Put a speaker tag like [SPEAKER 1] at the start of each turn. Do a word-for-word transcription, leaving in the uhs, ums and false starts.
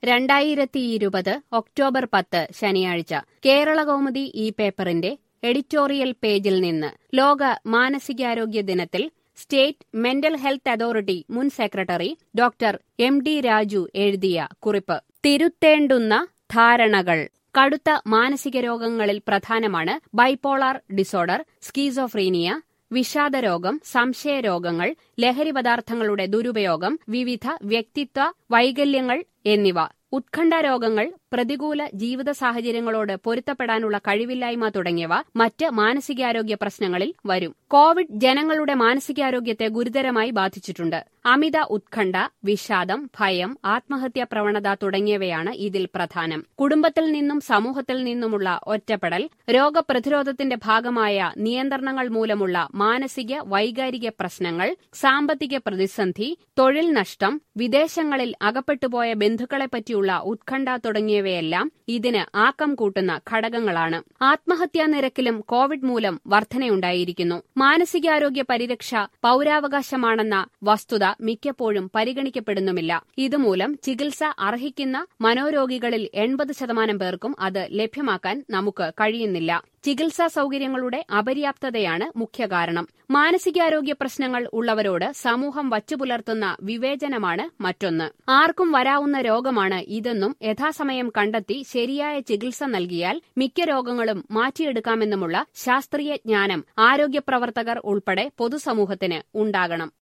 [SPEAKER 1] രണ്ടായിരത്തിയിരുപത് ഒക്ടോബർ പത്ത് ശനിയാഴ്ച കേരളകൗമുദി ഈ പേപ്പറിന്റെ എഡിറ്റോറിയൽ പേജിൽ നിന്ന് ലോക മാനസികാരോഗ്യ ദിനത്തിൽ സ്റ്റേറ്റ് മെന്റൽ ഹെൽത്ത് അതോറിറ്റി മുൻ secretary doctor M D Raju എഴുതിയ കുറിപ്പ്. തിരുത്തേണ്ടുന്ന ധാരണകൾ. കടുത്ത മാനസിക രോഗങ്ങളിൽ പ്രധാനമാണ് ബൈപോളാർ ഡിസോർഡർ, സ്കീസോഫ്രീനിയ, വിഷാദരോഗം, സംശയരോഗങ്ങൾ, ലഹരി പദാർത്ഥങ്ങളുടെ ദുരുപയോഗം, വിവിധ വ്യക്തിത്വ വൈകല്യങ്ങൾ എന്നിവ. ഉത്കണ്ഠാരോഗങ്ങൾ, പ്രതികൂല ജീവിത സാഹചര്യങ്ങളോട് പൊരുത്തപ്പെടാനുള്ള കഴിവില്ലായ്മ തുടങ്ങിയവ മറ്റ് മാനസികാരോഗ്യ പ്രശ്നങ്ങളിൽ വരും. കോവിഡ് ജനങ്ങളുടെ മാനസികാരോഗ്യത്തെ ഗുരുതരമായി ബാധിച്ചിട്ടുണ്ട്. അമിത ഉത്കണ്ഠ, വിഷാദം, ഭയം, ആത്മഹത്യാ പ്രവണത തുടങ്ങിയവയാണ് ഇതിൽ പ്രധാനം. കുടുംബത്തിൽ നിന്നും സമൂഹത്തിൽ നിന്നുമുള്ള ഒറ്റപ്പെടൽ, രോഗപ്രതിരോധത്തിന്റെ ഭാഗമായ നിയന്ത്രണങ്ങൾ മൂലമുള്ള മാനസിക വൈകാരിക പ്രശ്നങ്ങൾ, സാമ്പത്തിക പ്രതിസന്ധി, തൊഴിൽ നഷ്ടം, വിദേശങ്ങളിൽ അകപ്പെട്ടുപോയ ബന്ധുക്കളെപ്പറ്റിയുള്ള ഉത്കണ്ഠ തുടങ്ങിയവയെല്ലാം ഇതിന് ആക്കം കൂട്ടുന്ന ഘടകങ്ങളാണ്. ആത്മഹത്യാ നിരക്കിലും കോവിഡ് മൂലം വർധനയുണ്ടായിരിക്കുന്നു. മാനസികാരോഗ്യ പരിരക്ഷ പൌരാവകാശമാണെന്ന വസ്തുത മിക്കപ്പോഴും പരിഗണിക്കപ്പെടുന്നുമില്ല. ഇതുമൂലം ചികിത്സ അർഹിക്കുന്ന മനോരോഗികളിൽ എൺപത് ശതമാനം പേർക്കും അത് ലഭ്യമാക്കാൻ നമുക്ക് കഴിയുന്നില്ല. ചികിത്സാ സൌകര്യങ്ങളുടെ അപര്യാപ്തതയാണ് മുഖ്യ കാരണം. മാനസികാരോഗ്യ പ്രശ്നങ്ങൾ ഉള്ളവരോട് സമൂഹം വച്ചുപുലർത്തുന്ന വിവേചനമാണ് മറ്റൊന്ന്. ആർക്കും വരാവുന്ന രോഗമാണ് ഇതെന്നും യഥാസമയം കണ്ടെത്തി ശരിയായ ചികിത്സ നൽകിയാൽ മിക്ക രോഗങ്ങളും മാറ്റിയെടുക്കാമെന്നുമുള്ള ശാസ്ത്രീയ ജ്ഞാനം ആരോഗ്യപ്രവർത്തകർ ഉൾപ്പെടെ പൊതുസമൂഹത്തിന് ഉണ്ടാകണം.